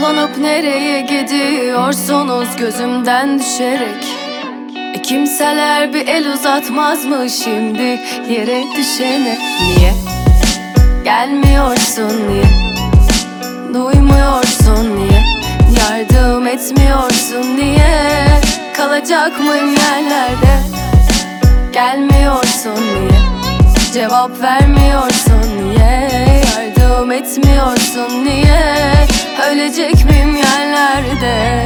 Toplanıp nereye gidiyorsunuz gözümden düşerek? Kimseler bir el uzatmaz mı şimdi yere düşene? Niye gelmiyorsun, niye duymuyorsun, niye yardım etmiyorsun, niye kalacak mıyım yerlerde? Gelmiyorsun, niye cevap vermiyorsun, niye yardım etmiyorsun, niye ölecek miyim yerlerde?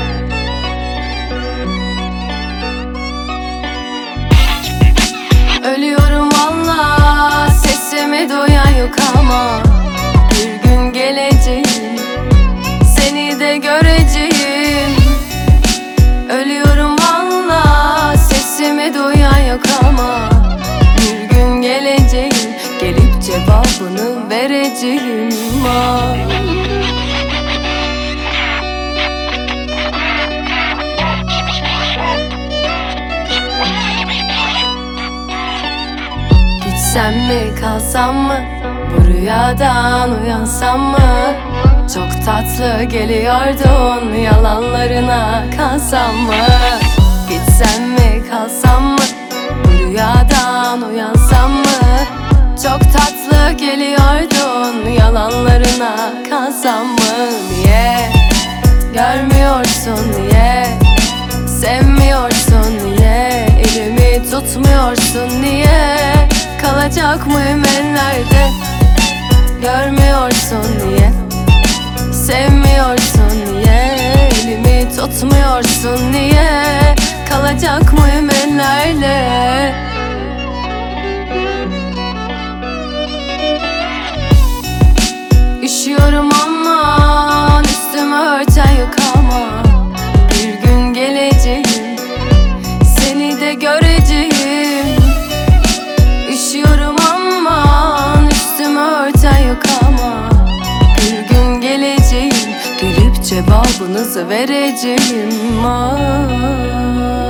Ölüyorum valla, sesimi duyan yok ama bir gün geleceğim, seni de göreceğim. Ölüyorum valla, sesimi duyan yok ama bir gün geleceğim, gelip cevabını vereceğim. Gitsem mi kalsam mı, bu rüyadan uyansam mı? Çok tatlı geliyordun, yalanlarına kalsam mı? Gitsem mi kalsam mı, bu rüyadan uyansam mı? Çok tatlı geliyordun, yalanlarına kalsam mı? Niye görmüyorsun, niye sevmiyorsun, niye elimi tutmuyorsun, niye kalacak mıyım ellerde? Görmüyorsun, niye sevmiyorsun, niye elimi tutmuyorsun, niye kalacak mıyım ellerde? Üşüyorum aman, üstümü örten yok ama bir gün geleceğim, seni de göreceğim. Üşüyorum aman, üstümü örten yok ama bir gün geleceğim, gelip cevabınızı vereceğim.